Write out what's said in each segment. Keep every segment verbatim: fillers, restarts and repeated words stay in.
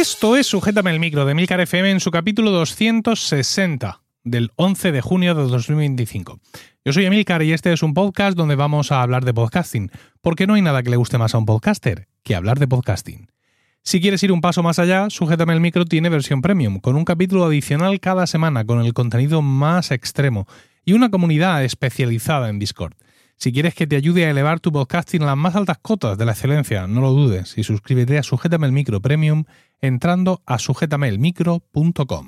Esto es Sujétame el Micro de Emilcar F M en su capítulo doscientos sesenta del once de junio de dos mil veinticinco. Yo soy Emilcar y este es un podcast donde vamos a hablar de podcasting, porque no hay nada que le guste más a un podcaster que hablar de podcasting. Si quieres ir un paso más allá, Sujétame el Micro tiene versión premium, con un capítulo adicional cada semana con el contenido más extremo y una comunidad especializada en Discord. Si quieres que te ayude a elevar tu podcasting a las más altas cotas de la excelencia, no lo dudes y suscríbete a Sujétame el Micro Premium entrando a sujétame el micro punto com.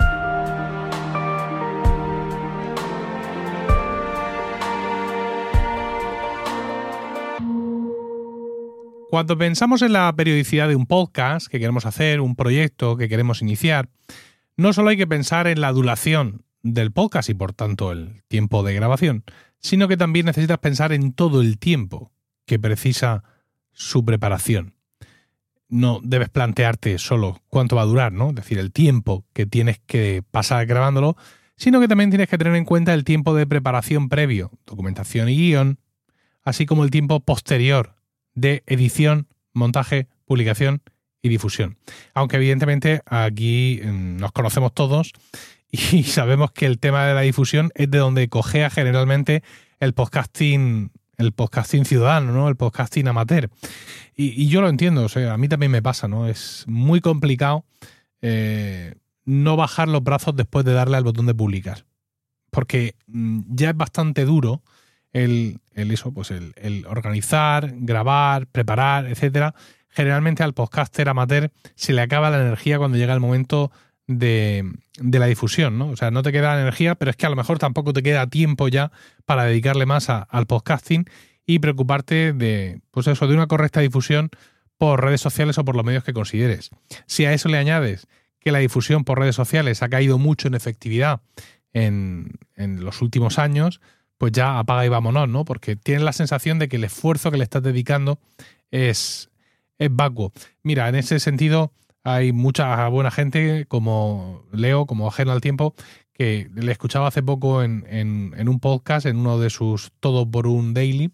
Cuando pensamos en la periodicidad de un podcast que queremos hacer, un proyecto que queremos iniciar, no solo hay que pensar en la duración del podcast y por tanto el tiempo de grabación, sino que también necesitas pensar en todo el tiempo que precisa su preparación. No debes plantearte solo cuánto va a durar, ¿no? Es decir, el tiempo que tienes que pasar grabándolo, sino que también tienes que tener en cuenta el tiempo de preparación previo, documentación y guión, así como el tiempo posterior de edición, montaje, publicación y difusión. Aunque evidentemente aquí nos conocemos todos y sabemos que el tema de la difusión es de donde cojea generalmente el podcasting, el podcasting ciudadano, ¿no? El podcasting amateur. Y, y yo lo entiendo, o sea, a mí también me pasa, ¿no? Es muy complicado eh, no bajar los brazos después de darle al botón de publicar. Porque mm, ya es bastante duro el, el eso, pues el, el organizar, grabar, preparar, etcétera. Generalmente al podcaster amateur se le acaba la energía cuando llega el momento de, de la difusión, ¿no? O sea, no te queda energía, pero es que a lo mejor tampoco te queda tiempo ya para dedicarle más a, al podcasting y preocuparte de, pues eso, de una correcta difusión por redes sociales o por los medios que consideres. Si a eso le añades que la difusión por redes sociales ha caído mucho en efectividad en, en los últimos años, pues ya apaga y vámonos, ¿no? Porque tienes la sensación de que el esfuerzo que le estás dedicando es, es vacuo. Mira, en ese sentido hay mucha buena gente como Leo, como Ajeno al Tiempo, que le escuchaba hace poco en, en, en un podcast, en uno de sus Todo por un Daily,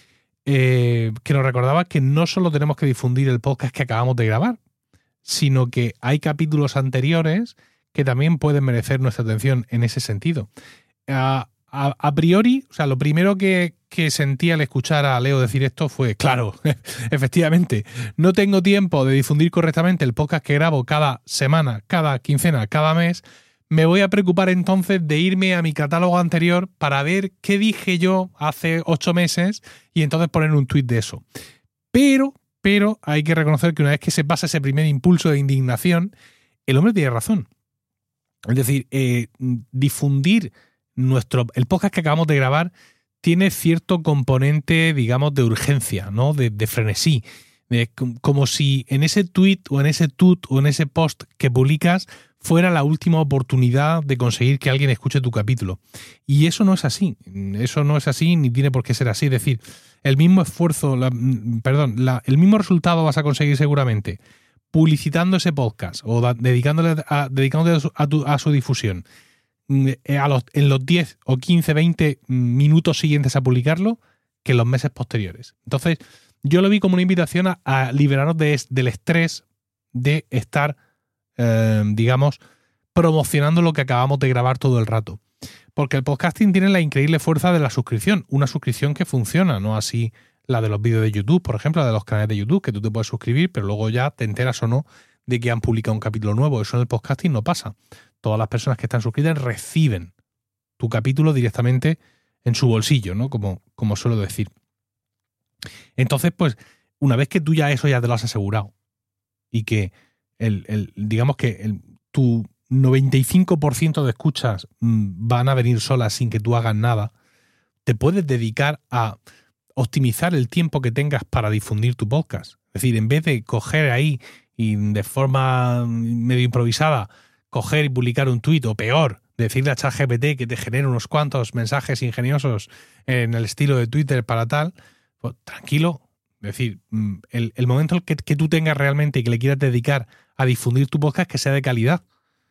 eh, que nos recordaba que no solo tenemos que difundir el podcast que acabamos de grabar, sino que hay capítulos anteriores que también pueden merecer nuestra atención en ese sentido. A, a, a priori, o sea, lo primero que, que sentí al escuchar a Leo decir esto fue, claro, efectivamente, no tengo tiempo de difundir correctamente el podcast que grabo cada semana, cada quincena, cada mes. Me voy a preocupar entonces de irme a mi catálogo anterior para ver qué dije yo hace ocho meses y entonces poner un tuit de eso. Pero, pero hay que reconocer que una vez que se pasa ese primer impulso de indignación, el hombre tiene razón. Es decir, eh, difundir nuestro, el podcast que acabamos de grabar tiene cierto componente, digamos, de urgencia, ¿no? De, de frenesí. De, como si en ese tweet o en ese tut o en ese post que publicas fuera la última oportunidad de conseguir que alguien escuche tu capítulo. Y eso no es así. Eso no es así ni tiene por qué ser así. Es decir, el mismo esfuerzo, la, perdón, la, el mismo resultado vas a conseguir seguramente publicitando ese podcast o da, dedicándole a, dedicándote a su, a, tu, a su difusión a los, en los diez o quince, veinte minutos siguientes a publicarlo que en los meses posteriores. Entonces, yo lo vi como una invitación a, a liberarnos de, del estrés de estar, eh, digamos, promocionando lo que acabamos de grabar todo el rato. Porque el podcasting tiene la increíble fuerza de la suscripción. Una suscripción que funciona, no así la de los vídeos de YouTube, por ejemplo, la de los canales de YouTube, que tú te puedes suscribir, pero luego ya te enteras o no de que han publicado un capítulo nuevo. Eso en el podcasting no pasa. Todas las personas que están suscritas reciben tu capítulo directamente en su bolsillo, ¿no? Como, como suelo decir. Entonces, pues, una vez que tú ya eso ya te lo has asegurado y que, el, el, digamos que el, tu noventa y cinco por ciento de escuchas mmm, van a venir solas sin que tú hagas nada, te puedes dedicar a optimizar el tiempo que tengas para difundir tu podcast. Es decir, en vez de coger ahí y de forma medio improvisada, coger y publicar un tuit, o peor, decirle a ChatGPT que te genere unos cuantos mensajes ingeniosos en el estilo de Twitter para tal, pues tranquilo. Es decir, el, el momento que, que tú tengas realmente y que le quieras dedicar a difundir tu podcast, que sea de calidad.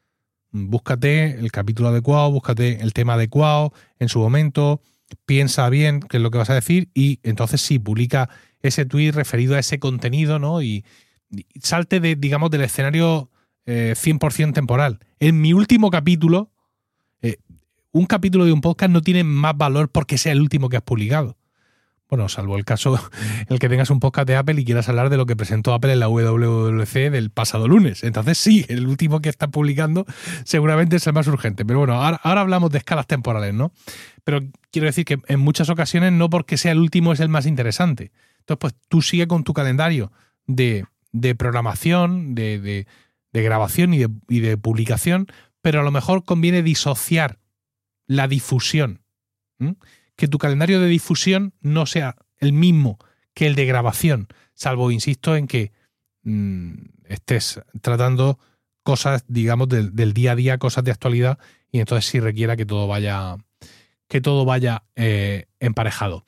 Búscate el capítulo adecuado, búscate el tema adecuado en su momento, piensa bien qué es lo que vas a decir y entonces sí, publica ese tuit referido a ese contenido, ¿no? Y, y salte de, digamos, del escenario eh, cien por ciento temporal. En mi último capítulo, eh, un capítulo de un podcast no tiene más valor porque sea el último que has publicado. Bueno, salvo el caso el que tengas un podcast de Apple y quieras hablar de lo que presentó Apple en la W W D C del pasado lunes. Entonces sí, el último que estás publicando seguramente es el más urgente. Pero bueno, ahora, ahora hablamos de escalas temporales, ¿no? Pero quiero decir que en muchas ocasiones no porque sea el último es el más interesante. Entonces, pues tú sigue con tu calendario de, de programación, de, de, de grabación y de, y de publicación, pero a lo mejor conviene disociar la difusión. ¿Mm? Que tu calendario de difusión no sea el mismo que el de grabación, salvo, insisto, en que mmm, estés tratando cosas, digamos, del, del día a día, cosas de actualidad, y entonces sí requiera que todo vaya, que todo vaya eh, emparejado.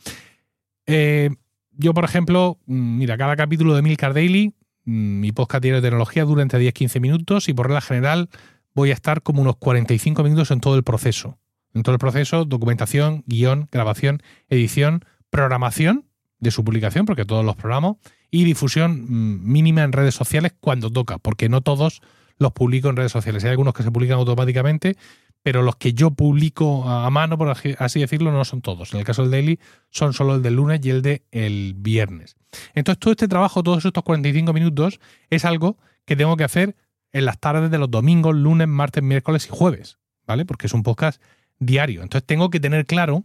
Eh, yo, por ejemplo, mira, cada capítulo de Milcar Daily, mi podcast diario de tecnología dura entre diez a quince minutos y por regla general voy a estar como unos cuarenta y cinco minutos en todo el proceso. En todo el proceso, documentación, guión, grabación, edición, programación de su publicación, porque todos los programo, y difusión mínima en redes sociales cuando toca, porque no todos los publico en redes sociales. Hay algunos que se publican automáticamente, pero los que yo publico a mano, por así decirlo, no son todos. En el caso del Daily, son solo el del lunes y el del viernes. Entonces, todo este trabajo, todos estos cuarenta y cinco minutos, es algo que tengo que hacer en las tardes de los domingos, lunes, martes, miércoles y jueves, ¿vale? Porque es un podcast diario. Entonces tengo que tener claro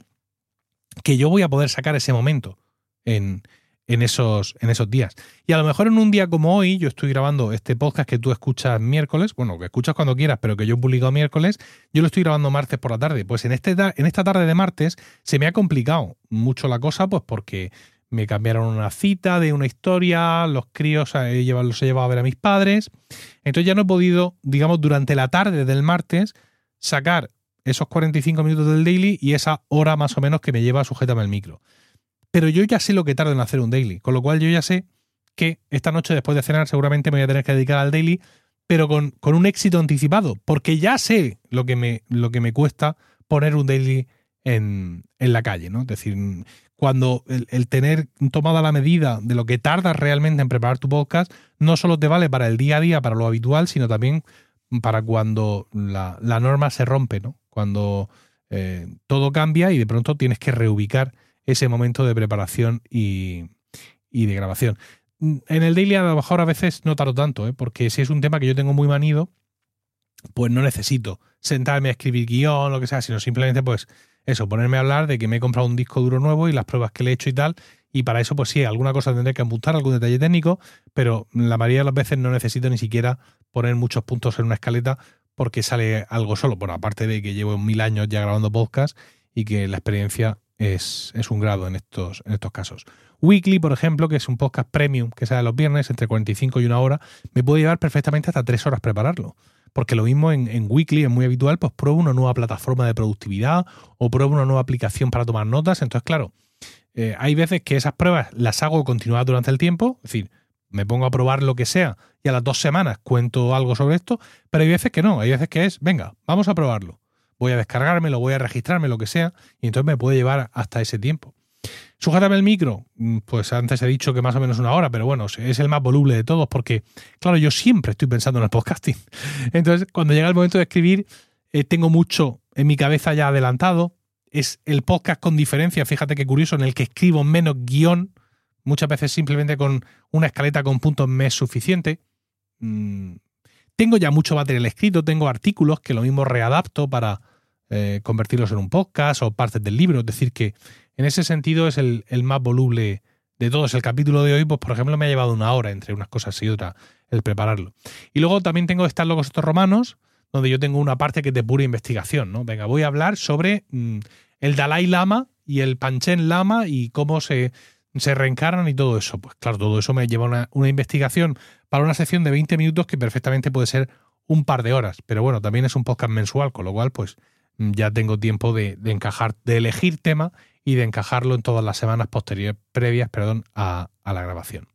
que yo voy a poder sacar ese momento en, en, esos, en esos días. Y a lo mejor en un día como hoy, yo estoy grabando este podcast que tú escuchas miércoles, bueno, que escuchas cuando quieras, pero que yo he publicado miércoles, yo lo estoy grabando martes por la tarde. Pues en, este, en esta tarde de martes se me ha complicado mucho la cosa, pues porque me cambiaron una cita de una historia, los críos he llevado, los he llevado a ver a mis padres. Entonces ya no he podido, digamos, durante la tarde del martes sacar esos cuarenta y cinco minutos del daily y esa hora más o menos que me lleva a Sujétame el micro. Pero yo ya sé lo que tarda en hacer un daily, con lo cual yo ya sé que esta noche después de cenar seguramente me voy a tener que dedicar al daily, pero con, con un éxito anticipado, porque ya sé lo que me, lo que me cuesta poner un daily en, en la calle, ¿no? Es decir, cuando el, el tener tomada la medida de lo que tardas realmente en preparar tu podcast, no solo te vale para el día a día, para lo habitual, sino también para cuando la, la norma se rompe, ¿no? Cuando eh, todo cambia y de pronto tienes que reubicar ese momento de preparación y, y de grabación. En el daily a lo mejor a veces no tardo tanto, ¿eh? Porque si es un tema que yo tengo muy manido, pues no necesito sentarme a escribir guión o lo que sea, sino simplemente pues eso, ponerme a hablar de que me he comprado un disco duro nuevo y las pruebas que le he hecho y tal, y para eso pues sí, alguna cosa tendré que apuntar, algún detalle técnico, pero la mayoría de las veces no necesito ni siquiera poner muchos puntos en una escaleta porque sale algo solo. Bueno, aparte de que llevo mil años ya grabando podcast y que la experiencia es, es un grado en estos, en estos casos. Weekly, por ejemplo, que es un podcast premium que sale los viernes entre cuarenta y cinco y una hora, me puede llevar perfectamente hasta tres horas prepararlo. Porque lo mismo en, en Weekly es muy habitual, pues pruebo una nueva plataforma de productividad o pruebo una nueva aplicación para tomar notas. Entonces, claro, eh, hay veces que esas pruebas las hago continuadas durante el tiempo, es decir, me pongo a probar lo que sea y a las dos semanas cuento algo sobre esto, pero hay veces que no, hay veces que es, venga, vamos a probarlo. Voy a descargármelo, voy a registrarme, lo que sea, y entonces me puede llevar hasta ese tiempo. Sujétame el micro, pues antes he dicho que más o menos una hora, pero bueno, es el más voluble de todos porque, claro, yo siempre estoy pensando en el podcasting. Entonces, cuando llega el momento de escribir, eh, tengo mucho en mi cabeza ya adelantado. Es el podcast con diferencia, fíjate qué curioso, en el que escribo menos guión. Muchas veces simplemente con una escaleta con puntos me es suficiente. Mm, tengo ya mucho material escrito, tengo artículos que lo mismo readapto para eh, convertirlos en un podcast o partes del libro. Es decir, que en ese sentido es el, el más voluble de todos. El capítulo de hoy, pues por ejemplo, me ha llevado una hora entre unas cosas y otras el prepararlo. Y luego también tengo Están locos estos romanos, donde yo tengo una parte que es de pura investigación, ¿no? Venga, voy a hablar sobre mmm, el Dalai Lama y el Panchen Lama y cómo se... se reencarnan y todo eso. Pues claro, todo eso me lleva a una, una investigación para una sección de veinte minutos que perfectamente puede ser un par de horas. Pero bueno, también es un podcast mensual, con lo cual pues ya tengo tiempo de, de encajar, de elegir tema y de encajarlo en todas las semanas posteriores, previas, perdón, a, a la grabación.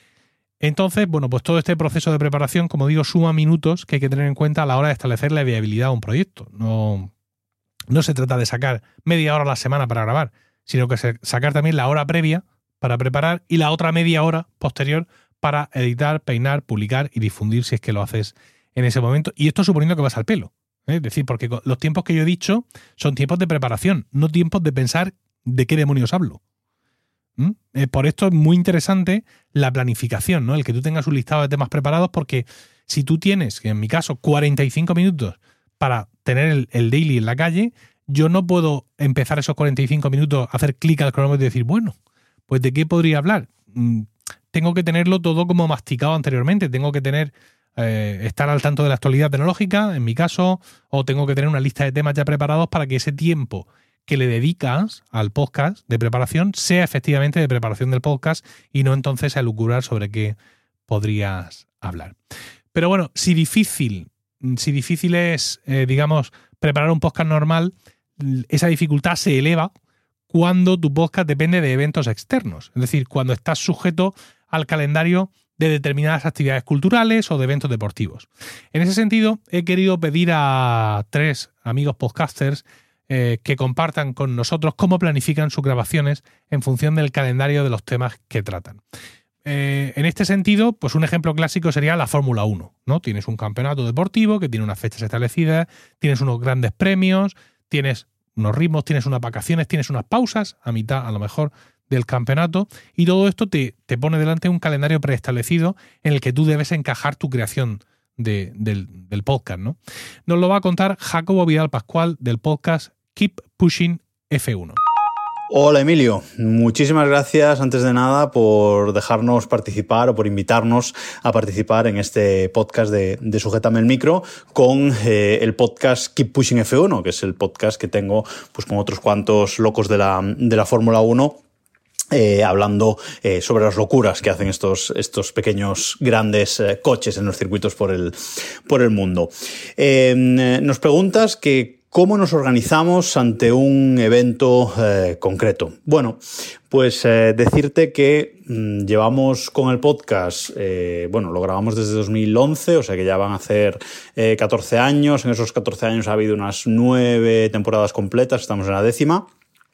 Entonces, bueno, pues todo este proceso de preparación, como digo, suma minutos que hay que tener en cuenta a la hora de establecer la viabilidad de un proyecto. No, no se trata de sacar media hora a la semana para grabar, sino que se, sacar también la hora previa para preparar y la otra media hora posterior para editar, peinar, publicar y difundir si es que lo haces en ese momento, y esto suponiendo que vas al pelo. ¿eh? Es decir, porque los tiempos que yo he dicho son tiempos de preparación, no tiempos de pensar de qué demonios hablo. ¿Mm? Eh, por esto es muy interesante la planificación, ¿no? El que tú tengas un listado de temas preparados, porque si tú tienes, en mi caso, cuarenta y cinco minutos para tener el, el daily en la calle, yo no puedo empezar esos cuarenta y cinco minutos, hacer clic al cronómetro y decir, bueno, pues ¿de qué podría hablar? Mm, tengo que tenerlo todo como masticado anteriormente, tengo que tener eh, estar al tanto de la actualidad tecnológica, en mi caso, o tengo que tener una lista de temas ya preparados para que ese tiempo que le dedicas al podcast de preparación sea efectivamente de preparación del podcast y no entonces a elucubrar sobre qué podrías hablar. Pero bueno, si difícil, si difícil es, eh, digamos, preparar un podcast normal, esa dificultad se eleva cuando tu podcast depende de eventos externos. Es decir, cuando estás sujeto al calendario de determinadas actividades culturales o de eventos deportivos. En ese sentido, he querido pedir a tres amigos podcasters eh, que compartan con nosotros cómo planifican sus grabaciones en función del calendario de los temas que tratan. Eh, en este sentido, pues un ejemplo clásico sería la Fórmula uno, ¿no? Tienes un campeonato deportivo que tiene unas fechas establecidas, tienes unos grandes premios, tienes unos ritmos, tienes unas vacaciones, tienes unas pausas a mitad, a lo mejor, del campeonato, y todo esto te, te pone delante un calendario preestablecido en el que tú debes encajar tu creación de, del, del podcast, ¿no? Nos lo va a contar Jacobo Vidal Pascual del podcast Keep Pushing F uno. Hola Emilio, muchísimas gracias antes de nada por dejarnos participar o por invitarnos a participar en este podcast de, de Sujétame el Micro con eh, el podcast Keep Pushing F uno, que es el podcast que tengo pues con otros cuantos locos de la, de la Fórmula uno. Eh, hablando eh, sobre las locuras que hacen estos, estos pequeños grandes eh, coches en los circuitos por el, por el mundo. Eh, nos preguntas que ¿cómo nos organizamos ante un evento eh, concreto? Bueno, pues eh, decirte que mmm, llevamos con el podcast, eh, bueno, lo grabamos desde dos mil once, o sea que ya van a hacer eh, catorce años. En esos catorce años ha habido unas nueve temporadas completas, estamos en la décima.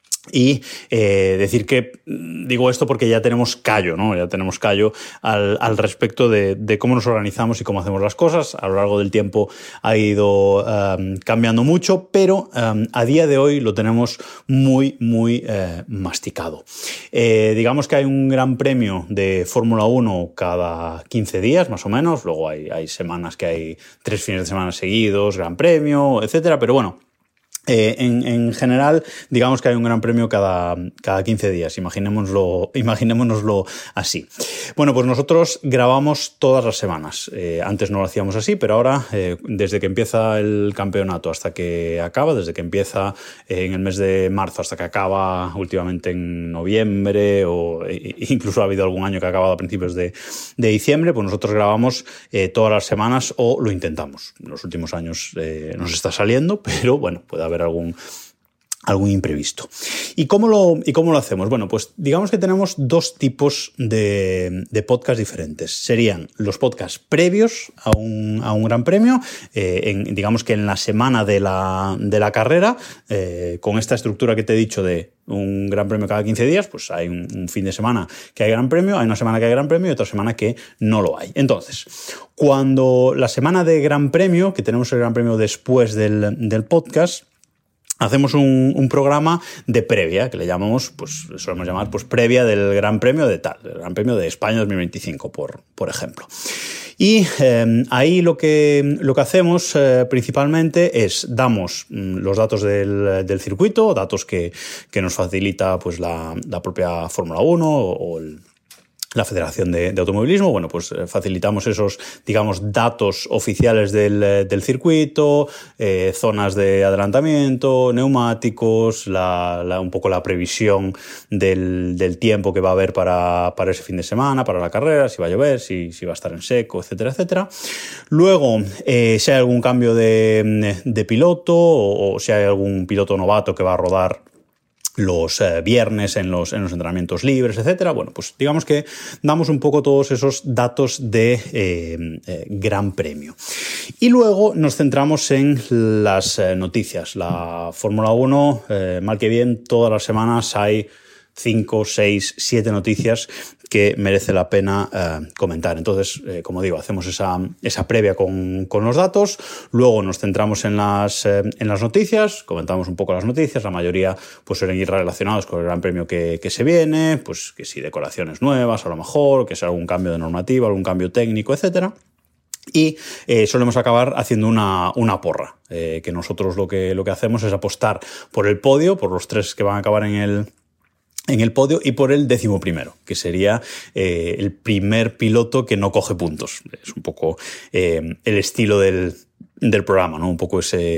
Y eh, decir que digo esto porque ya tenemos callo, ¿no? Ya tenemos callo al, al respecto de, de cómo nos organizamos y cómo hacemos las cosas. A lo largo del tiempo ha ido um, cambiando mucho, pero um, a día de hoy lo tenemos muy, muy eh, masticado. Eh, digamos que hay un gran premio de Fórmula uno cada quince días, más o menos. Luego hay, hay semanas que hay tres fines de semana seguidos, gran premio, etcétera. Pero bueno, Eh, en, en general, digamos que hay un gran premio cada, cada quince días, imaginémoslo, imaginémonoslo así. Bueno, pues nosotros grabamos todas las semanas. Eh, antes no lo hacíamos así, pero ahora, eh, desde que empieza el campeonato hasta que acaba, desde que empieza eh, en el mes de marzo hasta que acaba últimamente en noviembre, o e, incluso ha habido algún año que ha acabado a principios de, de diciembre, pues nosotros grabamos eh, todas las semanas o lo intentamos. En los últimos años eh, nos está saliendo, pero bueno, puede haber algún, algún imprevisto. ¿Y cómo, lo, ¿Y cómo lo hacemos? Bueno, pues digamos que tenemos dos tipos de, de podcast diferentes. Serían los podcasts previos a un, a un gran premio, eh, en, digamos que en la semana de la, de la carrera, eh, con esta estructura que te he dicho de un gran premio cada quince días, pues hay un, un fin de semana que hay gran premio, hay una semana que hay gran premio y otra semana que no lo hay. Entonces, cuando la semana de gran premio, que tenemos el gran premio después del, del podcast, hacemos un, un programa de previa, que le llamamos, pues solemos llamar pues previa del Gran Premio de tal, el Gran Premio de España dos mil veinticinco, por, por ejemplo. Y eh, ahí lo que, lo que hacemos eh, principalmente es damos mm, los datos del, del circuito, datos que, que nos facilita pues la, la propia Fórmula uno o, o el la Federación de, de Automovilismo. Bueno, pues eh, facilitamos esos, digamos, datos oficiales del, del circuito, eh, zonas de adelantamiento, neumáticos, la, la, un poco la previsión del, del tiempo que va a haber para, para ese fin de semana, para la carrera, si va a llover, si, si va a estar en seco, etcétera, etcétera. Luego, eh, si hay algún cambio de, de piloto o, o si hay algún piloto novato que va a rodar los eh, viernes en los, en los entrenamientos libres, etcétera. Bueno, pues digamos que damos un poco todos esos datos de eh, eh, Gran Premio. Y luego nos centramos en las eh, noticias. La Fórmula uno, eh, mal que bien, todas las semanas hay cinco, seis, siete noticias que merece la pena eh, comentar. Entonces, eh, como digo, hacemos esa, esa previa con, con los datos, luego nos centramos en las, eh, en las noticias, comentamos un poco las noticias, la mayoría pues suelen ir relacionados con el Gran Premio que, que se viene, pues que si decoraciones nuevas a lo mejor, que sea algún cambio de normativa, algún cambio técnico, etcétera. Y eh, solemos acabar haciendo una, una porra, eh, que nosotros lo que, lo que hacemos es apostar por el podio, por los tres que van a acabar en el, en el podio y por el décimo primero, que sería eh, el primer piloto que no coge puntos. Es un poco eh, el estilo del... del programa, ¿no? Un poco ese,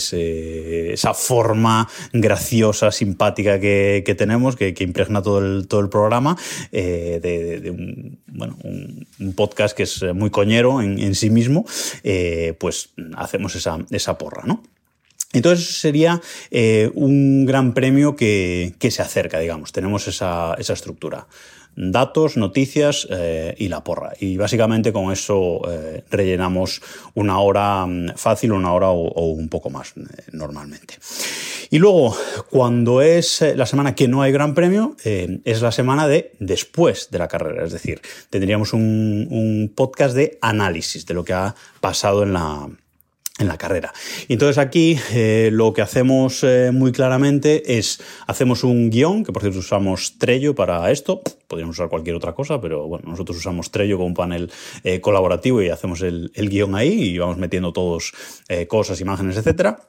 ese, esa forma graciosa, simpática que, que tenemos, que, que impregna todo el, todo el programa, eh, de, de, de un, bueno, un, un podcast que es muy coñero en, en sí mismo, eh, pues hacemos esa, esa porra, ¿no? Entonces sería eh, un gran premio que, que se acerca, digamos. Tenemos esa, esa estructura. Datos, noticias eh, y la porra. Y básicamente con eso eh, rellenamos una hora fácil, una hora o, o un poco más eh, normalmente. Y luego, cuando es la semana que no hay Gran Premio, eh, es la semana de después de la carrera. Es decir, tendríamos un, un podcast de análisis de lo que ha pasado en la... en la carrera. Y entonces aquí eh, lo que hacemos eh, muy claramente es, hacemos un guión, que por cierto usamos Trello para esto, podríamos usar cualquier otra cosa, pero bueno, nosotros usamos Trello como un panel eh, colaborativo y hacemos el, el guión ahí y vamos metiendo todos eh, cosas, imágenes, etcétera.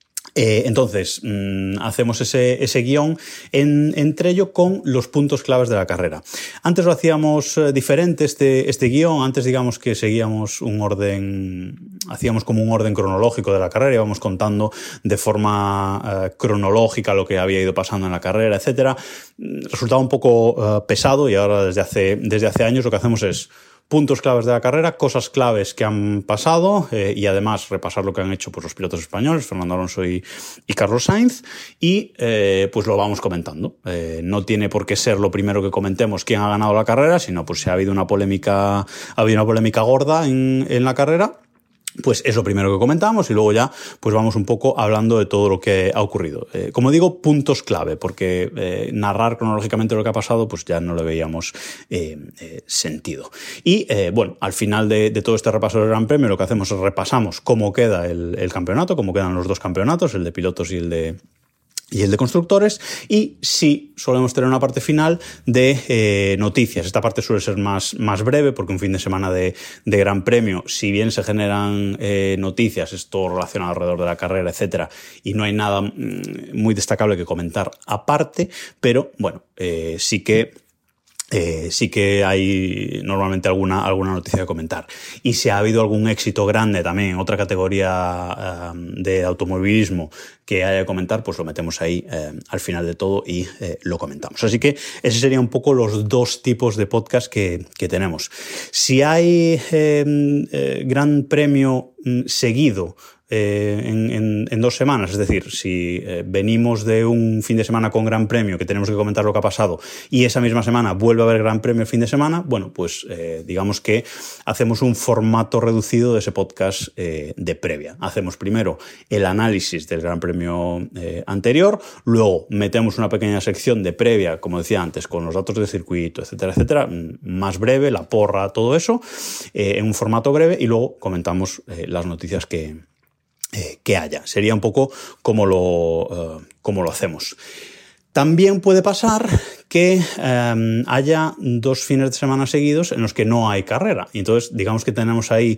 Eh, entonces, mmm, hacemos ese, ese guión en, en Trello con los puntos claves de la carrera. Antes lo hacíamos eh, diferente, este, este guión. Antes, digamos que seguíamos un orden, hacíamos como un orden cronológico de la carrera, íbamos contando de forma eh, cronológica lo que había ido pasando en la carrera, etcétera. Resultaba un poco eh, pesado y ahora desde hace, desde hace años lo que hacemos es puntos claves de la carrera, cosas claves que han pasado eh, y además repasar lo que han hecho pues, los pilotos españoles, Fernando Alonso y, y Carlos Sainz, y eh, pues lo vamos comentando. Eh, no tiene por qué ser lo primero que comentemos quién ha ganado la carrera, sino pues si ha habido una polémica, ha habido una polémica gorda en, en la carrera, pues es lo primero que comentamos y luego ya pues vamos un poco hablando de todo lo que ha ocurrido. Eh, como digo, puntos clave, porque eh, narrar cronológicamente lo que ha pasado pues ya no le veíamos eh, eh, sentido. Y eh, bueno, al final de, de todo este repaso del Gran Premio lo que hacemos es repasamos cómo queda el, el campeonato, cómo quedan los dos campeonatos, el de pilotos y el de... y el de constructores, y sí solemos tener una parte final de eh, noticias. Esta parte suele ser más, más breve porque un fin de semana de, de Gran Premio, si bien se generan eh, noticias, es todo relacionado alrededor de la carrera, etcétera, y no hay nada mm, muy destacable que comentar aparte, pero bueno, eh, sí que Eh, sí que hay normalmente alguna, alguna noticia que comentar. Y si ha habido algún éxito grande también en otra categoría um, de automovilismo que haya que comentar, pues lo metemos ahí eh, al final de todo y eh, lo comentamos. Así que esos serían un poco los dos tipos de podcast que, que tenemos. Si hay eh, eh, gran premio mm, seguido Eh, en, en, en dos semanas, es decir, si eh, venimos de un fin de semana con Gran Premio que tenemos que comentar lo que ha pasado y esa misma semana vuelve a haber Gran Premio el fin de semana, bueno, pues eh, digamos que hacemos un formato reducido de ese podcast eh, de previa. Hacemos primero el análisis del Gran Premio eh, anterior, luego metemos una pequeña sección de previa, como decía antes, con los datos de circuito, etcétera, etcétera, más breve, la porra, todo eso, eh, en un formato breve y luego comentamos eh, las noticias que Eh, que haya. Sería un poco como lo, uh, como lo hacemos. También puede pasar que eh, haya dos fines de semana seguidos en los que no hay carrera. Y entonces, digamos que tenemos ahí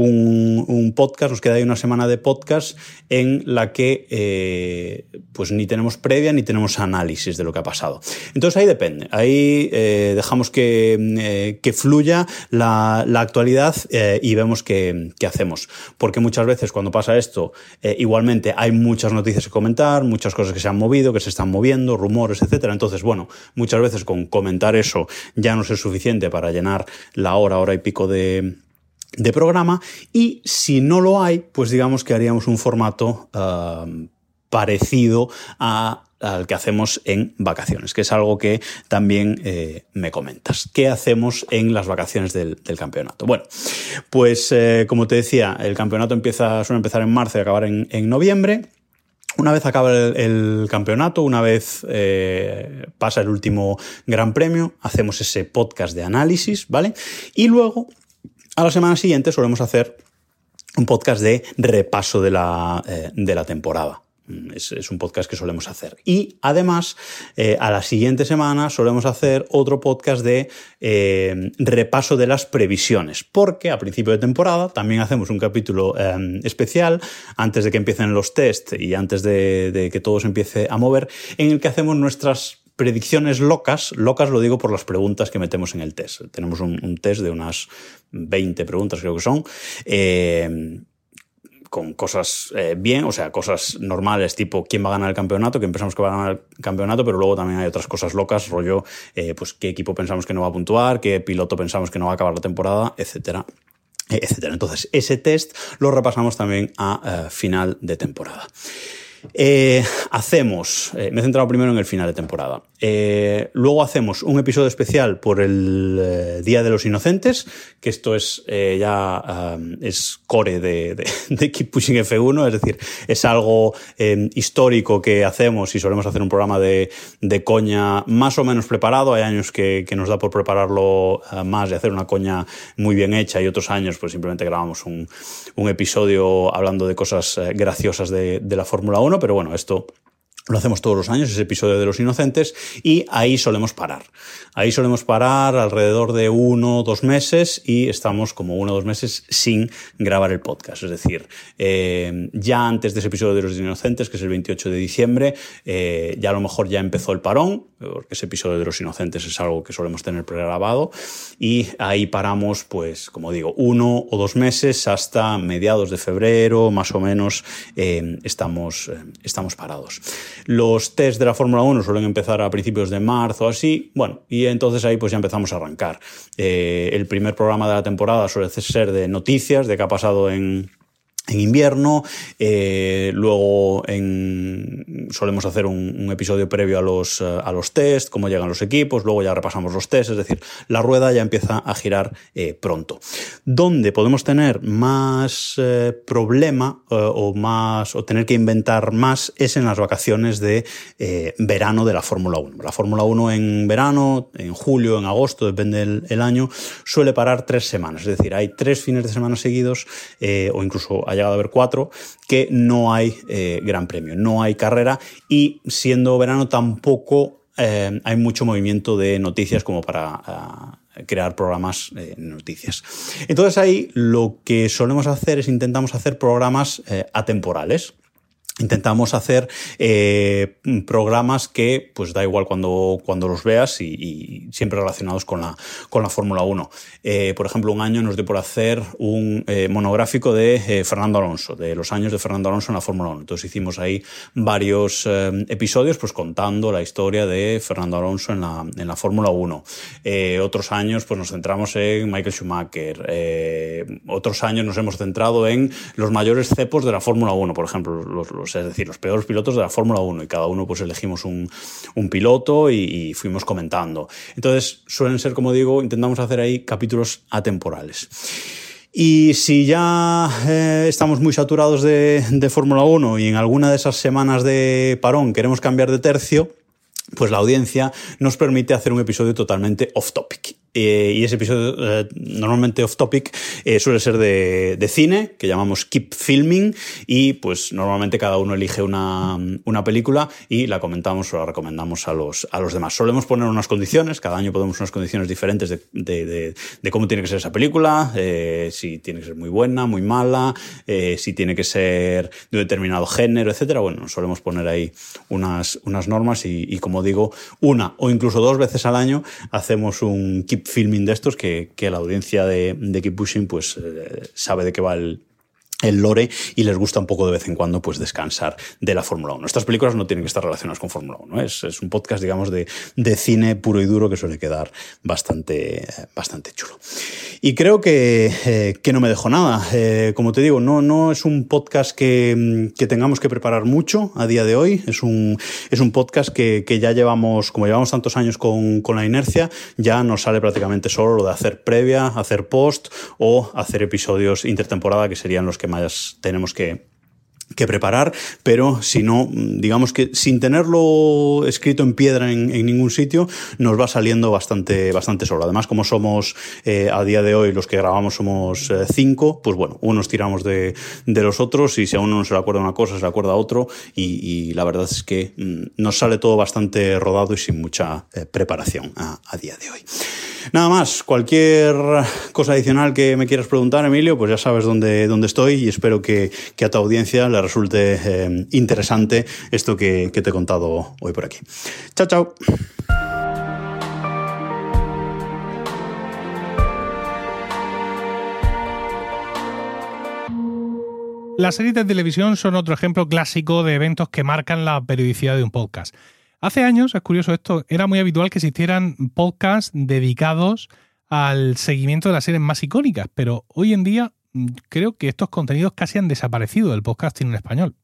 un, un podcast, nos queda ahí una semana de podcast en la que eh, pues ni tenemos previa ni tenemos análisis de lo que ha pasado. Entonces ahí depende. Ahí eh, dejamos que, eh, que fluya la, la actualidad eh, y vemos qué, qué hacemos. Porque muchas veces cuando pasa esto, eh, igualmente hay muchas noticias que comentar, muchas cosas que se han movido, que se están moviendo, rumores, etcétera. Entonces, bueno, muchas veces con comentar eso ya no es suficiente para llenar la hora, hora y pico de, de programa. Y si no lo hay, pues digamos que haríamos un formato uh, parecido a al que hacemos en vacaciones, que es algo que también eh, me comentas. ¿Qué hacemos en las vacaciones del, del campeonato? Bueno, pues eh, como te decía, el campeonato empieza, suele empezar en marzo y acabar en, en noviembre. Una vez acaba el, el campeonato, una vez eh, pasa el último Gran Premio, hacemos ese podcast de análisis, ¿vale? Y luego, a la semana siguiente, solemos hacer un podcast de repaso de la, eh, de la temporada. Es, es un podcast que solemos hacer. Y además, eh, a la siguiente semana solemos hacer otro podcast de eh, repaso de las previsiones, porque a principio de temporada también hacemos un capítulo eh, especial antes de que empiecen los test y antes de, de que todo se empiece a mover, en el que hacemos nuestras predicciones locas. Locas lo digo por las preguntas que metemos en el test. Tenemos un, un test de unas veinte preguntas, creo que son, eh, con cosas eh, bien, o sea, cosas normales, tipo quién va a ganar el campeonato, que pensamos que va a ganar el campeonato, pero luego también hay otras cosas locas, rollo, eh, pues qué equipo pensamos que no va a puntuar, qué piloto pensamos que no va a acabar la temporada, etcétera, etcétera. Entonces, ese test lo repasamos también a uh, final de temporada. Eh, hacemos, eh, me he centrado primero en el final de temporada, eh, luego hacemos un episodio especial por el eh, Día de los Inocentes, que esto es eh, ya um, es core de, de, de Keep Pushing F uno, es decir, es algo eh, histórico que hacemos y solemos hacer un programa de, de coña más o menos preparado. Hay años que, que nos da por prepararlo uh, más y hacer una coña muy bien hecha, y otros años pues simplemente grabamos un, un episodio hablando de cosas eh, graciosas de, de la Fórmula uno. Pero bueno, esto lo hacemos todos los años, ese episodio de los Inocentes, y ahí solemos parar. Ahí solemos parar alrededor de uno o dos meses y estamos como uno o dos meses sin grabar el podcast. Es decir, eh, ya antes de ese episodio de los Inocentes, que es el veintiocho de diciembre, eh, ya a lo mejor ya empezó el parón, porque ese episodio de los Inocentes es algo que solemos tener pregrabado, y ahí paramos, pues, como digo, uno o dos meses hasta mediados de febrero, más o menos, eh, estamos, eh, estamos parados. Los test de la Fórmula uno suelen empezar a principios de marzo o así, bueno, y entonces ahí pues ya empezamos a arrancar. Eh, el primer programa de la temporada suele ser de noticias, de qué ha pasado en... en invierno, eh, luego en, solemos hacer un, un episodio previo a los, a los test, cómo llegan los equipos, luego ya repasamos los test, es decir, la rueda ya empieza a girar eh, pronto. Donde podemos tener más eh, problema eh, o más o tener que inventar más es en las vacaciones de eh, verano de la Fórmula uno. La Fórmula uno en verano, en julio, en agosto, depende del el año, suele parar tres semanas, es decir, hay tres fines de semana seguidos eh, o incluso ha llegado a haber cuatro, que no hay eh, gran premio, no hay carrera, y siendo verano tampoco eh, hay mucho movimiento de noticias como para uh, crear programas de eh, noticias. Entonces ahí lo que solemos hacer es intentamos hacer programas eh, atemporales. Intentamos hacer eh, programas que, pues da igual cuando, cuando los veas, y, y siempre relacionados con la, con la Fórmula uno. Eh, por ejemplo, un año nos dio por hacer un eh, monográfico de eh, Fernando Alonso, de los años de Fernando Alonso en la Fórmula uno. Entonces hicimos ahí varios eh, episodios pues contando la historia de Fernando Alonso en la, en la Fórmula uno. Eh, otros años pues nos centramos en Michael Schumacher. Eh, otros años nos hemos centrado en los mayores cepos de la Fórmula uno, por ejemplo, los, los es decir, los peores pilotos de la Fórmula uno, y cada uno pues elegimos un, un piloto y, y fuimos comentando. Entonces suelen ser, como digo, intentamos hacer ahí capítulos atemporales. Y si ya eh, estamos muy saturados de, de Fórmula uno y en alguna de esas semanas de parón queremos cambiar de tercio, pues la audiencia nos permite hacer un episodio totalmente off-topic. Eh, y ese episodio, eh, normalmente off-topic, eh, suele ser de, de cine, que llamamos Keep Filming, y pues normalmente cada uno elige una, una película y la comentamos o la recomendamos a los, a los demás. Solemos poner unas condiciones, cada año ponemos unas condiciones diferentes de, de, de, de cómo tiene que ser esa película, eh, si tiene que ser muy buena, muy mala, eh, si tiene que ser de un determinado género, etcétera. Bueno, solemos poner ahí unas, unas normas y, y, como digo, una o incluso dos veces al año hacemos un Keep Filming de estos que, que la audiencia de, de Keep Pushing pues eh, sabe de qué va el, el lore y les gusta un poco de vez en cuando pues descansar de la Fórmula uno. Estas películas no tienen que estar relacionadas con Fórmula uno, ¿eh? es, es un podcast, digamos, de, de cine puro y duro que suele quedar bastante, bastante chulo. Y creo que, eh, que no me dejo nada. Eh, como te digo, no, no es un podcast que, que tengamos que preparar mucho a día de hoy. Es un, es un podcast que, que ya llevamos, como llevamos tantos años con, con la inercia, ya nos sale prácticamente solo lo de hacer previa, hacer post o hacer episodios intertemporada, que serían los que más tenemos que que preparar, pero si no, digamos que sin tenerlo escrito en piedra en, en ningún sitio, nos va saliendo bastante, bastante solo. Además, como somos eh, a día de hoy los que grabamos somos eh, cinco, pues bueno, unos tiramos de, de los otros, y si a uno no se le acuerda una cosa, se le acuerda a otro, y, y la verdad es que mm, nos sale todo bastante rodado y sin mucha eh, preparación a, a día de hoy. Nada más, cualquier cosa adicional que me quieras preguntar, Emilio, pues ya sabes dónde, dónde estoy, y espero que, que a tu audiencia le resulte eh, interesante esto que, que te he contado hoy por aquí. Chao, chao. Las series de televisión son otro ejemplo clásico de eventos que marcan la periodicidad de un podcast. Hace años, es curioso esto, era muy habitual que existieran podcasts dedicados al seguimiento de las series más icónicas, pero hoy en día creo que estos contenidos casi han desaparecido del podcasting en español.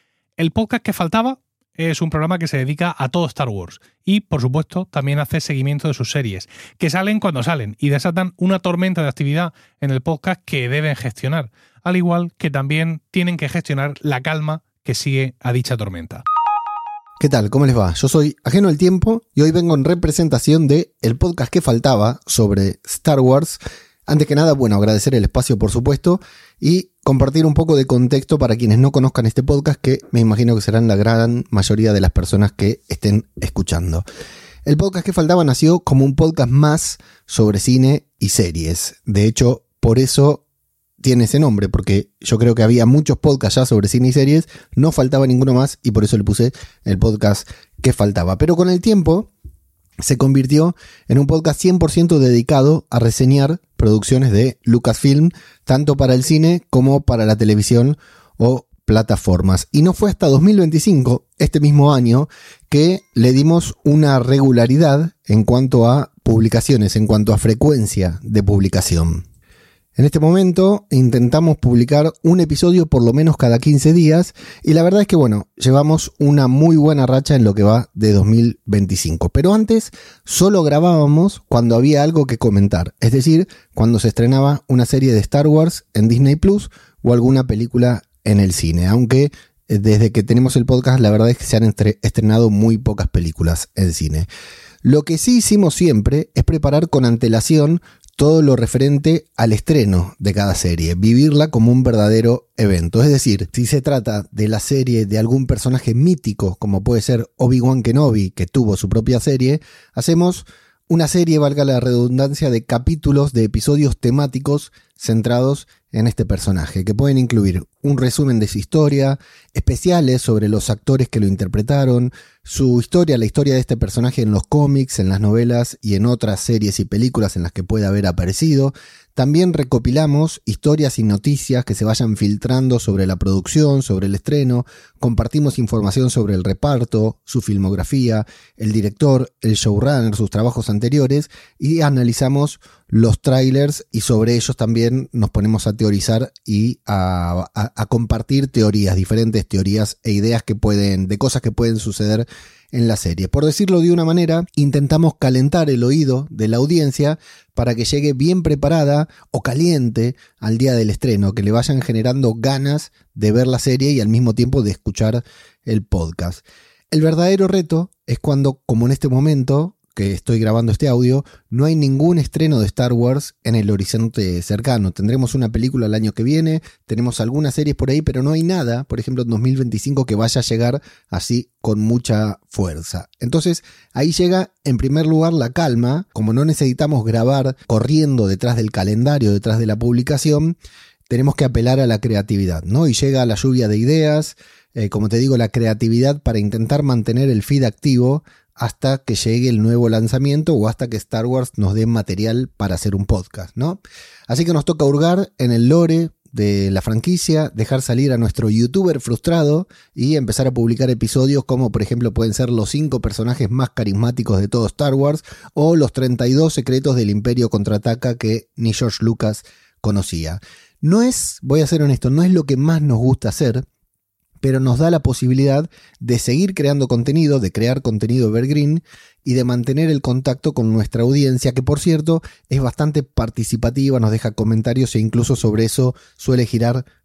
El podcast que faltaba es un programa que se dedica a todo Star Wars y, por supuesto, también hace seguimiento de sus series, que salen cuando salen y desatan una tormenta de actividad en el podcast que deben gestionar, al igual que también tienen que gestionar la calma que sigue a dicha tormenta. ¿Qué tal? ¿Cómo les va? Yo soy Ajeno al Tiempo y hoy vengo en representación de el podcast que faltaba sobre Star Wars. Antes que nada, bueno, agradecer el espacio, por supuesto, y compartir un poco de contexto para quienes no conozcan este podcast, que me imagino que serán la gran mayoría de las personas que estén escuchando. El podcast que faltaba nació como un podcast más sobre cine y series. De hecho, por eso tiene ese nombre, porque yo creo que había muchos podcasts ya sobre cine y series, no faltaba ninguno más y por eso le puse el podcast que faltaba. Pero con el tiempo se convirtió en un podcast cien por ciento dedicado a reseñar producciones de Lucasfilm, tanto para el cine como para la televisión o plataformas. Y no fue hasta dos mil veinticinco, este mismo año, que le dimos una regularidad en cuanto a publicaciones, en cuanto a frecuencia de publicación. En este momento intentamos publicar un episodio por lo menos cada quince días y la verdad es que bueno, llevamos una muy buena racha en lo que va de dos mil veinticinco. Pero antes solo grabábamos cuando había algo que comentar, es decir, cuando se estrenaba una serie de Star Wars en Disney Plus o alguna película en el cine, aunque desde que tenemos el podcast la verdad es que se han estrenado muy pocas películas en cine. Lo que sí hicimos siempre es preparar con antelación todo lo referente al estreno de cada serie, vivirla como un verdadero evento. Es decir, si se trata de la serie de algún personaje mítico, como puede ser Obi-Wan Kenobi, que tuvo su propia serie, hacemos una serie, valga la redundancia, de capítulos, de episodios temáticos centrados en este personaje, que pueden incluir un resumen de su historia, especiales sobre los actores que lo interpretaron, su historia, la historia de este personaje en los cómics, en las novelas y en otras series y películas en las que puede haber aparecido. También recopilamos historias y noticias que se vayan filtrando sobre la producción, sobre el estreno, compartimos información sobre el reparto, su filmografía, el director, el showrunner, sus trabajos anteriores y analizamos los trailers y sobre ellos también nos ponemos a teorizar y a, a, a compartir teorías, diferentes teorías e ideas que pueden, de cosas que pueden suceder en la serie. Por decirlo de una manera, intentamos calentar el oído de la audiencia para que llegue bien preparada o caliente al día del estreno, que le vayan generando ganas de ver la serie y al mismo tiempo de escuchar el podcast. El verdadero reto es cuando, como en este momento que estoy grabando este audio, no hay ningún estreno de Star Wars en el horizonte cercano. Tendremos una película el año que viene, tenemos algunas series por ahí, pero no hay nada, por ejemplo en dos mil veinticinco, que vaya a llegar así con mucha fuerza. Entonces ahí llega en primer lugar la calma. Como no necesitamos grabar corriendo detrás del calendario, detrás de la publicación, tenemos que apelar a la creatividad, ¿no? Y llega la lluvia de ideas, eh, como te digo, la creatividad para intentar mantener el feed activo hasta que llegue el nuevo lanzamiento o hasta que Star Wars nos dé material para hacer un podcast, ¿no? Así que nos toca hurgar en el lore de la franquicia, dejar salir a nuestro youtuber frustrado y empezar a publicar episodios como por ejemplo pueden ser los cinco personajes más carismáticos de todo Star Wars o los treinta y dos secretos del Imperio Contraataca que ni George Lucas conocía. No es, voy a ser honesto, no es lo que más nos gusta hacer, pero nos da la posibilidad de seguir creando contenido, de crear contenido evergreen y de mantener el contacto con nuestra audiencia, que por cierto es bastante participativa, nos deja comentarios e incluso sobre eso suele girar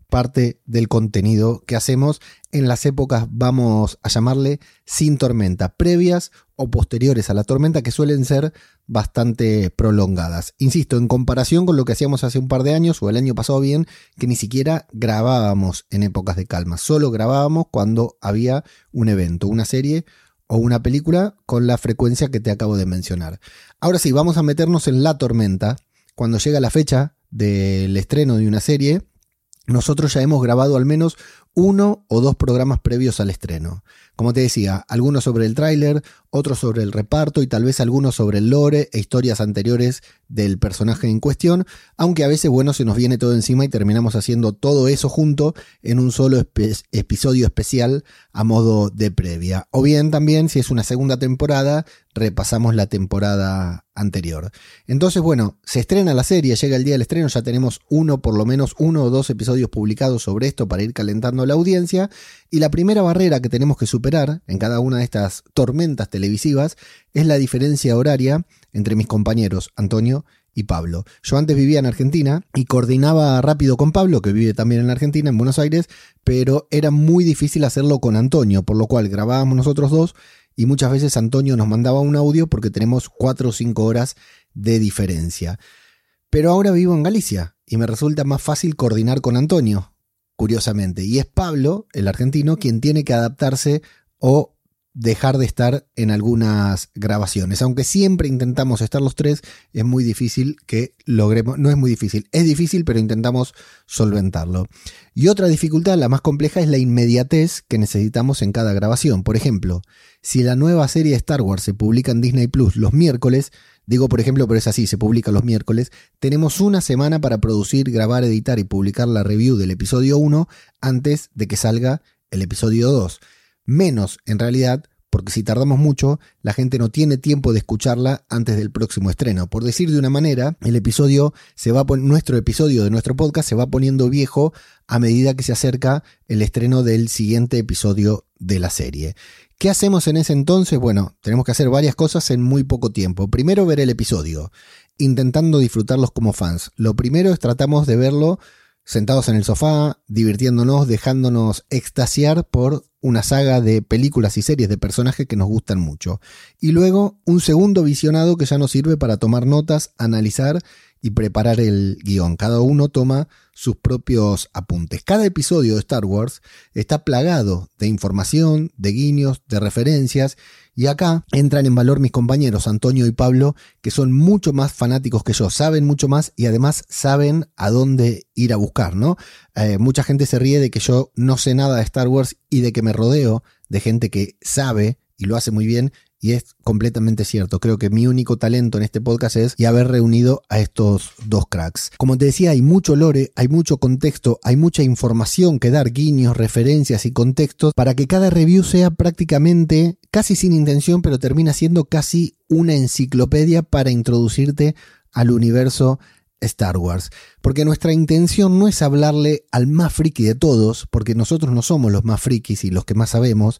parte del contenido que hacemos en las épocas, vamos a llamarle, sin tormenta, previas o posteriores a la tormenta, que suelen ser bastante prolongadas. Insisto, en comparación con lo que hacíamos hace un par de años o el año pasado bien, que ni siquiera grabábamos en épocas de calma, solo grabábamos cuando había un evento, una serie o una película con la frecuencia que te acabo de mencionar. Ahora sí, vamos a meternos en la tormenta. Cuando llega la fecha del estreno de una serie, nosotros ya hemos grabado al menos uno o dos programas previos al estreno. Como te decía, algunos sobre el tráiler, otros sobre el reparto y tal vez algunos sobre el lore e historias anteriores del personaje en cuestión, aunque a veces, bueno, se nos viene todo encima y terminamos haciendo todo eso junto en un solo espe- episodio especial a modo de previa. O bien también, si es una segunda temporada, repasamos la temporada anterior. Entonces, bueno, se estrena la serie, llega el día del estreno, ya tenemos uno, por lo menos uno o dos episodios publicados sobre esto para ir calentando la audiencia, y la primera barrera que tenemos que superar en cada una de estas tormentas televisivas es la diferencia horaria entre mis compañeros Antonio y Pablo. Yo antes vivía en Argentina y coordinaba rápido con Pablo, que vive también en Argentina, en Buenos Aires, pero era muy difícil hacerlo con Antonio, por lo cual grabábamos nosotros dos y muchas veces Antonio nos mandaba un audio porque tenemos cuatro o cinco horas de diferencia. Pero ahora vivo en Galicia y me resulta más fácil coordinar con Antonio, curiosamente, y es Pablo, el argentino, quien tiene que adaptarse o dejar de estar en algunas grabaciones. Aunque siempre intentamos estar los tres, es muy difícil que logremos, no es muy difícil, es difícil, pero intentamos solventarlo. Y otra dificultad, la más compleja, es la inmediatez que necesitamos en cada grabación. Por ejemplo, si la nueva serie de Star Wars se publica en Disney Plus los miércoles, digo por ejemplo, pero es así, se publica los miércoles, tenemos una semana para producir, grabar, editar y publicar la review del episodio uno antes de que salga el episodio dos. Menos, en realidad, porque si tardamos mucho, la gente no tiene tiempo de escucharla antes del próximo estreno. Por decir de una manera, el episodio se va pon- nuestro episodio de nuestro podcast se va poniendo viejo a medida que se acerca el estreno del siguiente episodio de la serie. ¿Qué hacemos en ese entonces? Bueno, tenemos que hacer varias cosas en muy poco tiempo. Primero, ver el episodio, intentando disfrutarlos como fans. Lo primero es tratamos de verlo sentados en el sofá, divirtiéndonos, dejándonos extasiar por una saga de películas y series de personajes que nos gustan mucho. Y luego un segundo visionado que ya nos sirve para tomar notas, analizar y preparar el guión. Cada uno toma sus propios apuntes. Cada episodio de Star Wars está plagado de información, de guiños, de referencias, y acá entran en valor mis compañeros Antonio y Pablo, que son mucho más fanáticos que yo, saben mucho más y además saben a dónde ir a buscar, ¿no? Eh, mucha gente se ríe de que yo no sé nada de Star Wars y de que me rodeo de gente que sabe y lo hace muy bien, y es completamente cierto. Creo que mi único talento en este podcast es y haber reunido a estos dos cracks. Como te decía, hay mucho lore, hay mucho contexto, hay mucha información que dar, guiños, referencias y contextos, para que cada review sea prácticamente, casi sin intención, pero termina siendo casi una enciclopedia para introducirte al universo Star Wars. Porque nuestra intención no es hablarle al más friki de todos, porque nosotros no somos los más frikis y los que más sabemos.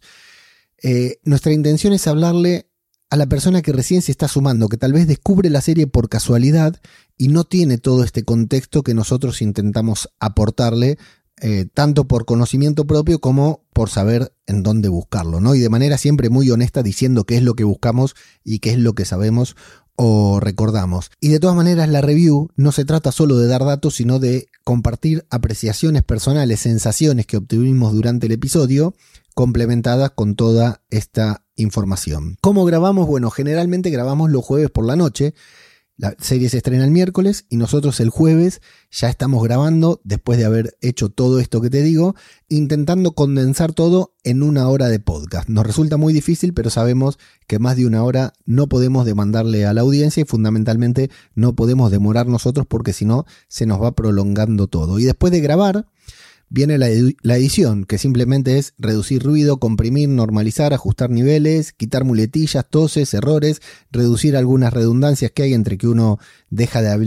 Eh, nuestra intención es hablarle a la persona que recién se está sumando, que tal vez descubre la serie por casualidad y no tiene todo este contexto que nosotros intentamos aportarle, eh, tanto por conocimiento propio como por saber en dónde buscarlo, ¿no? Y de manera siempre muy honesta, diciendo qué es lo que buscamos y qué es lo que sabemos o recordamos. Y de todas maneras, la review no se trata solo de dar datos, sino de compartir apreciaciones personales, sensaciones que obtuvimos durante el episodio, complementadas con toda esta información. ¿Cómo grabamos? Bueno, generalmente grabamos los jueves por la noche. La serie se estrena el miércoles y nosotros el jueves ya estamos grabando, después de haber hecho todo esto que te digo, intentando condensar todo en una hora de podcast. Nos resulta muy difícil, pero sabemos que más de una hora no podemos demandarle a la audiencia y fundamentalmente no podemos demorar nosotros, porque si no se nos va prolongando todo. Y después de grabar viene la, ed- la edición, que simplemente es reducir ruido, comprimir, normalizar, ajustar niveles, quitar muletillas, toses, errores, reducir algunas redundancias que hay entre que uno deja de hablar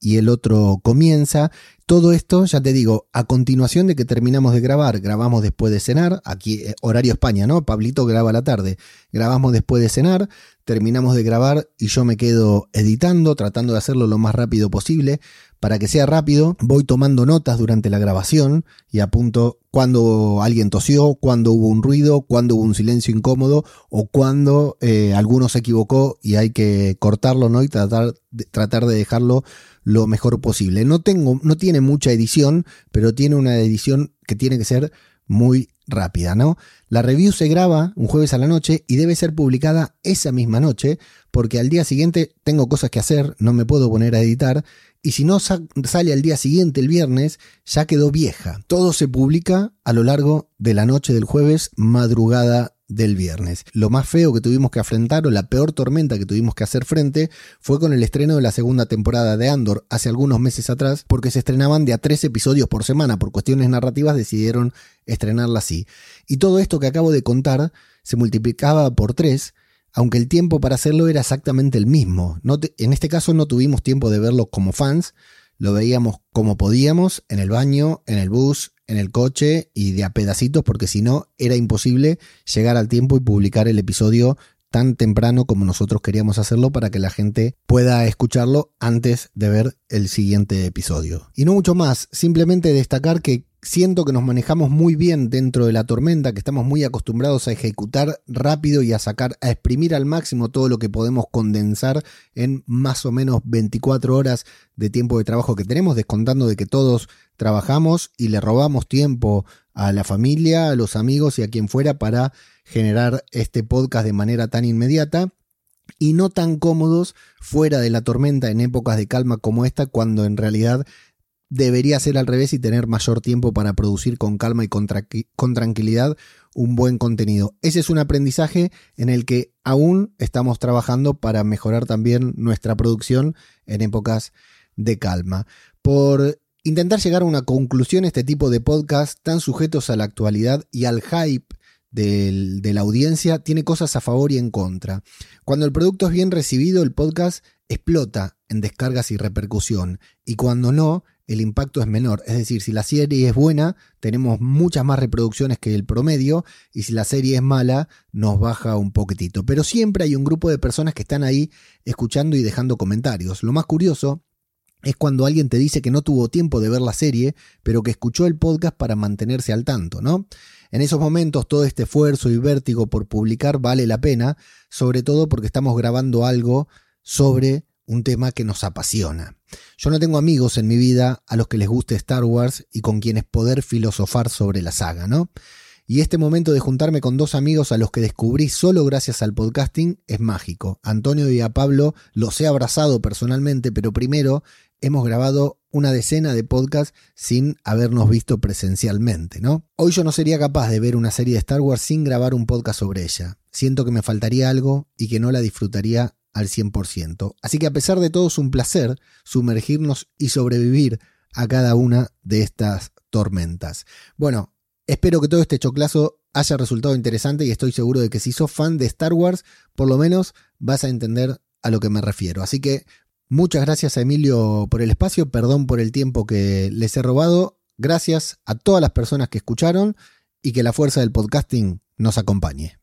y el otro comienza. Todo esto, ya te digo, a continuación de que terminamos de grabar, grabamos después de cenar, aquí eh, horario España, ¿no? Pablito graba a la tarde, grabamos después de cenar, terminamos de grabar y yo me quedo editando, tratando de hacerlo lo más rápido posible. Para que sea rápido, voy tomando notas durante la grabación y apunto cuando alguien tosió, cuando hubo un ruido, cuando hubo un silencio incómodo o cuando eh, alguno se equivocó y hay que cortarlo, ¿no? Y tratar de, tratar de dejarlo lo mejor posible. No tengo, no tiene mucha edición, pero tiene una edición que tiene que ser muy rápida, ¿no? La review se graba un jueves a la noche y debe ser publicada esa misma noche, porque al día siguiente tengo cosas que hacer, no me puedo poner a editar, y si no sa- sale al día siguiente, el viernes, ya quedó vieja. Todo se publica a lo largo de la noche del jueves, madrugada del viernes. Lo más feo que tuvimos que afrontar, o la peor tormenta que tuvimos que hacer frente, fue con el estreno de la segunda temporada de Andor hace algunos meses atrás, porque se estrenaban de a tres episodios por semana. Por cuestiones narrativas decidieron estrenarla así. Y todo esto que acabo de contar se multiplicaba por tres, aunque el tiempo para hacerlo era exactamente el mismo. No te, en este caso no tuvimos tiempo de verlo como fans, lo veíamos como podíamos, en el baño, en el bus, en el coche y de a pedacitos, porque si no era imposible llegar al tiempo y publicar el episodio tan temprano como nosotros queríamos hacerlo para que la gente pueda escucharlo antes de ver el siguiente episodio. Y no mucho más, simplemente destacar que siento que nos manejamos muy bien dentro de la tormenta, que estamos muy acostumbrados a ejecutar rápido y a sacar, a exprimir al máximo todo lo que podemos condensar en más o menos veinticuatro horas de tiempo de trabajo que tenemos, descontando de que todos trabajamos y le robamos tiempo a la familia, a los amigos y a quien fuera para generar este podcast de manera tan inmediata. Y no tan cómodos fuera de la tormenta en épocas de calma como esta, cuando en realidad debería ser al revés y tener mayor tiempo para producir con calma y con, tra- con tranquilidad un buen contenido. Ese es un aprendizaje en el que aún estamos trabajando para mejorar también nuestra producción en épocas de calma. Por intentar llegar a una conclusión, este tipo de podcast tan sujetos a la actualidad y al hype del, de la audiencia tiene cosas a favor y en contra. Cuando el producto es bien recibido, el podcast explota en descargas y repercusión, y cuando no, el impacto es menor. Es decir, si la serie es buena, tenemos muchas más reproducciones que el promedio, y si la serie es mala, nos baja un poquitito. Pero siempre hay un grupo de personas que están ahí escuchando y dejando comentarios. Lo más curioso es cuando alguien te dice que no tuvo tiempo de ver la serie, pero que escuchó el podcast para mantenerse al tanto, ¿no? En esos momentos todo este esfuerzo y vértigo por publicar vale la pena, sobre todo porque estamos grabando algo sobre un tema que nos apasiona. Yo no tengo amigos en mi vida a los que les guste Star Wars y con quienes poder filosofar sobre la saga, ¿no? Y este momento de juntarme con dos amigos a los que descubrí solo gracias al podcasting es mágico. A Antonio y a Pablo los he abrazado personalmente, pero primero hemos grabado una decena de podcasts sin habernos visto presencialmente, ¿no? Hoy yo no sería capaz de ver una serie de Star Wars sin grabar un podcast sobre ella. Siento que me faltaría algo y que no la disfrutaría al cien por ciento. Así que a pesar de todo es un placer sumergirnos y sobrevivir a cada una de estas tormentas. Bueno, espero que todo este choclazo haya resultado interesante y estoy seguro de que si sos fan de Star Wars, por lo menos vas a entender a lo que me refiero. Así que muchas gracias a Emilio por el espacio, perdón por el tiempo que les he robado, gracias a todas las personas que escucharon y que la fuerza del podcasting nos acompañe.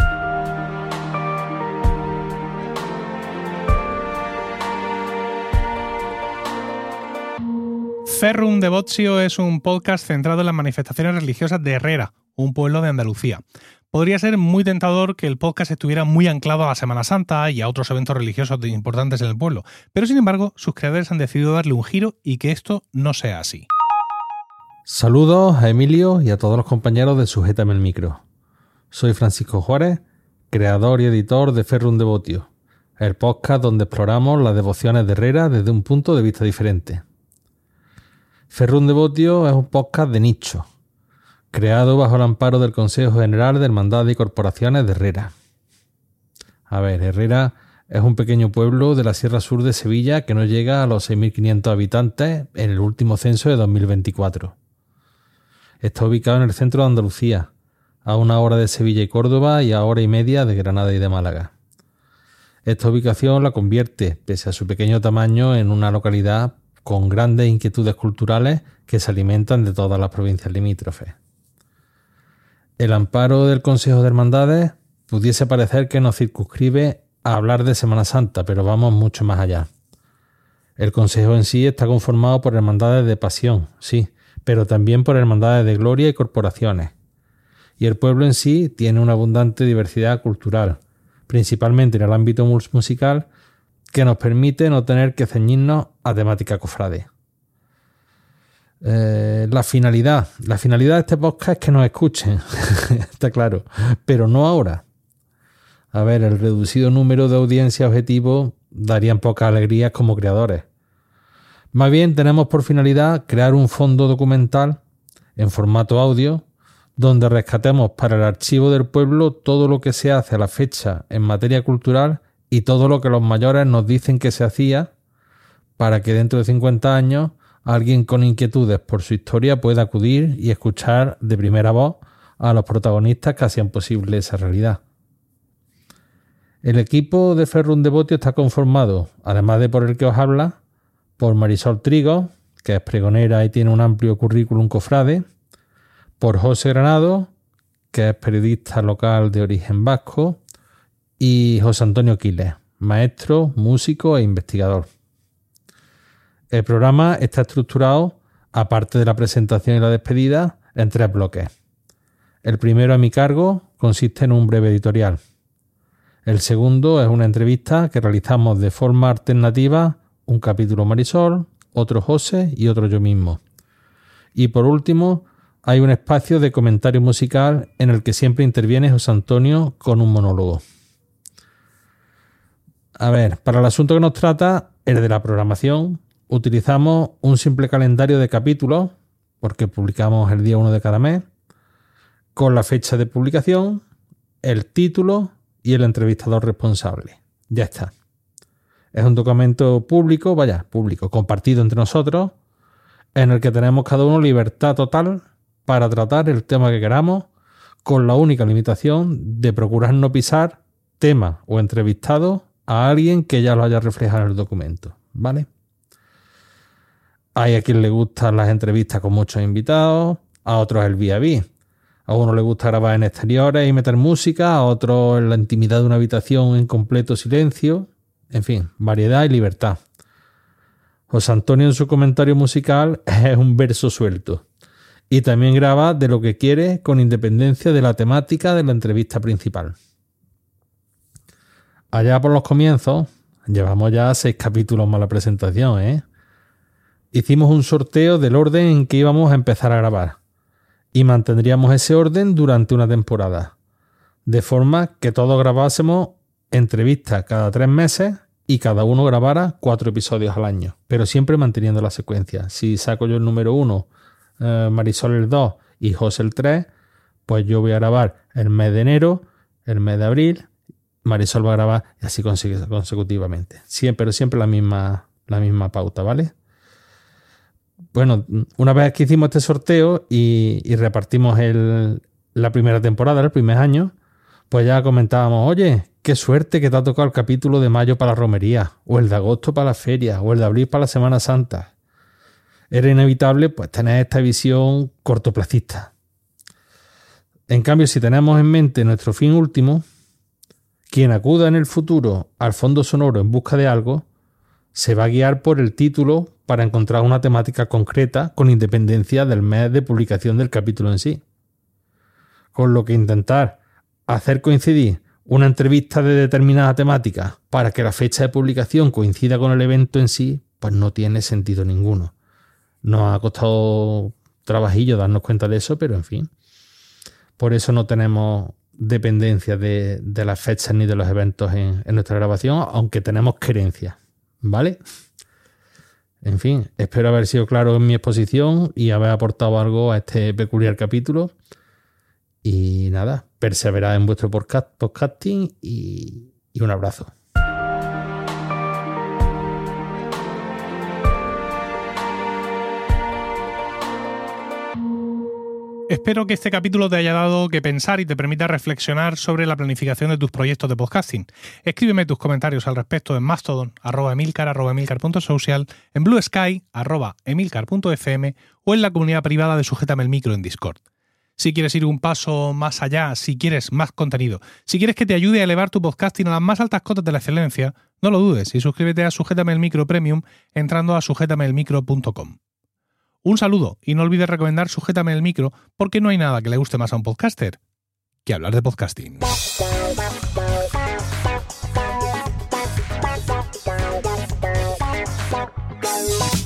Ferrum Devotio es un podcast centrado en las manifestaciones religiosas de Herrera, un pueblo de Andalucía. Podría ser muy tentador que el podcast estuviera muy anclado a la Semana Santa y a otros eventos religiosos importantes en el pueblo, pero sin embargo sus creadores han decidido darle un giro y que esto no sea así. Saludos a Emilio y a todos los compañeros de Sujétame el Micro. Soy Francisco Juárez, creador y editor de Ferrum Devotio, el podcast donde exploramos las devociones de Herrera desde un punto de vista diferente. Ferrum Devotio es un podcast de nicho, creado bajo el amparo del Consejo General de Hermandades y Corporaciones de Herrera. A ver, Herrera es un pequeño pueblo de la Sierra Sur de Sevilla que no llega a los seis mil quinientos habitantes en el último censo de dos mil veinticuatro. Está ubicado en el centro de Andalucía, a una hora de Sevilla y Córdoba y a hora y media de Granada y de Málaga. Esta ubicación la convierte, pese a su pequeño tamaño, en una localidad con grandes inquietudes culturales que se alimentan de todas las provincias limítrofes. El amparo del Consejo de Hermandades pudiese parecer que nos circunscribe a hablar de Semana Santa, pero vamos mucho más allá. El Consejo en sí está conformado por hermandades de pasión, sí, pero también por hermandades de gloria y corporaciones. Y el pueblo en sí tiene una abundante diversidad cultural, principalmente en el ámbito musical, que nos permite no tener que ceñirnos a temática cofrade. Eh, la finalidad. La finalidad de este podcast es que nos escuchen, está claro, pero no ahora. A ver, el reducido número de audiencia objetivo darían pocas alegrías como creadores. Más bien tenemos por finalidad crear un fondo documental en formato audio donde rescatemos para el archivo del pueblo todo lo que se hace a la fecha en materia cultural y todo lo que los mayores nos dicen que se hacía para que dentro de cincuenta años alguien con inquietudes por su historia pueda acudir y escuchar de primera voz a los protagonistas que hacían posible esa realidad. El equipo de Ferrún de Botio está conformado, además de por el que os habla, por Marisol Trigo, que es pregonera y tiene un amplio currículum cofrade, por José Granado, que es periodista local de origen vasco, y José Antonio Quiles, maestro, músico e investigador. El programa está estructurado, aparte de la presentación y la despedida, en tres bloques. El primero a mi cargo consiste en un breve editorial. El segundo es una entrevista que realizamos de forma alternativa, un capítulo Marisol, otro José y otro yo mismo. Y por último, hay un espacio de comentario musical en el que siempre interviene José Antonio con un monólogo. A ver, para el asunto que nos trata, el de la programación, utilizamos un simple calendario de capítulos, porque publicamos el día uno de cada mes, con la fecha de publicación, el título y el entrevistador responsable. Ya está. Es un documento público, vaya, público, compartido entre nosotros, en el que tenemos cada uno libertad total para tratar el tema que queramos, con la única limitación de procurar no pisar tema o entrevistado a alguien que ya lo haya reflejado en el documento, ¿vale? Hay a quien le gustan las entrevistas con muchos invitados, a otros el vía vía. A uno le gusta grabar en exteriores y meter música, a otro en la intimidad de una habitación en completo silencio. En fin, variedad y libertad. José Antonio en su comentario musical es un verso suelto. Y también graba de lo que quiere con independencia de la temática de la entrevista principal. Allá por los comienzos, llevamos ya seis capítulos más la presentación, ¿eh? Hicimos un sorteo del orden en que íbamos a empezar a grabar. Y mantendríamos ese orden durante una temporada. De forma que todos grabásemos entrevistas cada tres meses y cada uno grabara cuatro episodios al año. Pero siempre manteniendo la secuencia. Si saco yo el número uno, eh, Marisol el dos y José el tres, pues yo voy a grabar el mes de enero, el mes de abril, Marisol va a grabar y así consecutivamente. Siempre, pero siempre la misma, la misma pauta, ¿vale? Bueno, una vez que hicimos este sorteo y, y repartimos el, la primera temporada, el primer año, pues ya comentábamos, oye, qué suerte que te ha tocado el capítulo de mayo para la romería, o el de agosto para la feria, o el de abril para la Semana Santa. Era inevitable pues tener esta visión cortoplacista. En cambio, si tenemos en mente nuestro fin último, quien acuda en el futuro al fondo sonoro en busca de algo, se va a guiar por el título para encontrar una temática concreta con independencia del mes de publicación del capítulo en sí. Con lo que intentar hacer coincidir una entrevista de determinada temática para que la fecha de publicación coincida con el evento en sí, pues no tiene sentido ninguno. Nos ha costado trabajillo darnos cuenta de eso, pero en fin. Por eso no tenemos dependencia de, de las fechas ni de los eventos en, en nuestra grabación, aunque tenemos querencia, ¿vale? En fin, espero haber sido claro en mi exposición y haber aportado algo a este peculiar capítulo. Y nada, perseverad en vuestro podcast, podcasting y, y un abrazo. Espero que este capítulo te haya dado que pensar y te permita reflexionar sobre la planificación de tus proyectos de podcasting. Escríbeme tus comentarios al respecto en Mastodon, arroba emilcar, arroba emilcar punto social, en Blue Sky, arroba emilcar punto f m o en la comunidad privada de Sujétame el Micro en Discord. Si quieres ir un paso más allá, si quieres más contenido, si quieres que te ayude a elevar tu podcasting a las más altas cotas de la excelencia, no lo dudes y suscríbete a Sujétame el Micro Premium entrando a sujétame el micro punto com. Un saludo y no olvides recomendar Sujétame el Micro porque no hay nada que le guste más a un podcaster que hablar de podcasting. Bye.